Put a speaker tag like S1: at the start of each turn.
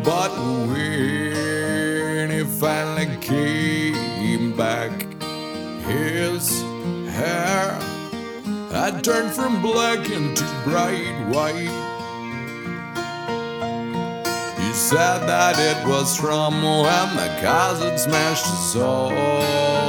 S1: But when he finally came back, his hair had turned from black into bright white. He said that it was from when the cars had smashed his soul.